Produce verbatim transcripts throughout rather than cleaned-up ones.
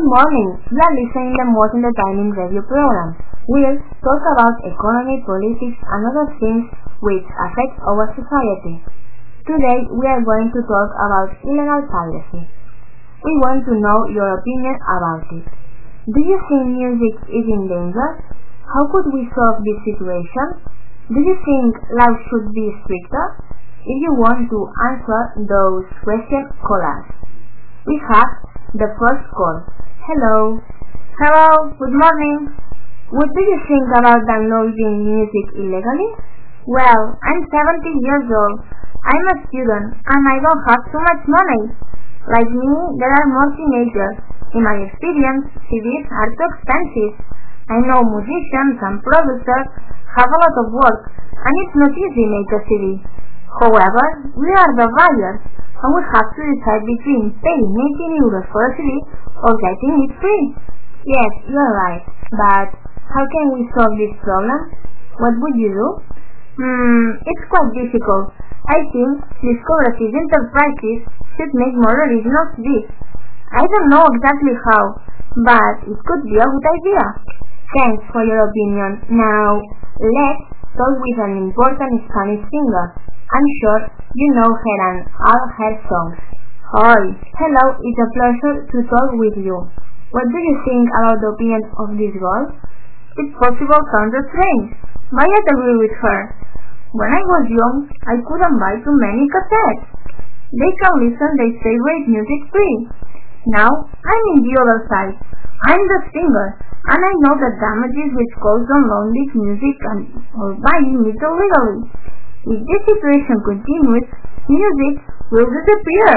Good morning. You are listening to the most entertaining radio program. We'll talk about economy, politics, and other things which affect our society. Today we are going to talk about illegal piracy. We want to know your opinion about it. Do you think music is in danger? How could we solve this situation? Do you think laws should be stricter? If you want to answer those questions, call us. We have the first call. Hello. Hello, good morning. What do you think about downloading music illegally? Well, I'm seventeen years old. I'm a student and I don't have too much money. Like me, there are more teenagers. In my experience, C Ds are too expensive. I know musicians and producers have a lot of work and it's not easy to make a C D. However, we are the buyers and we have to decide between paying eighteen euros for a C D or getting it free. Yes, you're right. But how can we solve this problem? What would you do? Hmm, it's quite difficult. I think discographies enterprises should make more original C Ds. I don't know exactly how, but it could be a good idea. Thanks for your opinion. Now, let's talk with an important Spanish singer. I'm sure you know her and all her songs. Hi. Hello, it's a pleasure to talk with you. What do you think about the opinion of this girl? It's possible sounds strange, but I agree with her. When I was young, I couldn't buy too many cassettes. They can listen their favorite music free. Now, I'm in the other side. I'm the singer, and I know the damages which cause downloading music and or buying it illegally. If this situation continues, music will disappear.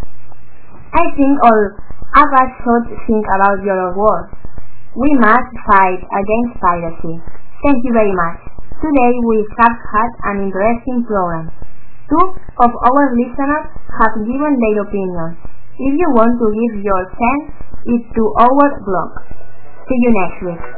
I think all of us should think about your words. We must fight against piracy. Thank you very much. Today we have had an interesting program. Two of our listeners have given their opinion. If you want to give your sense, it's to our blog. See you next week.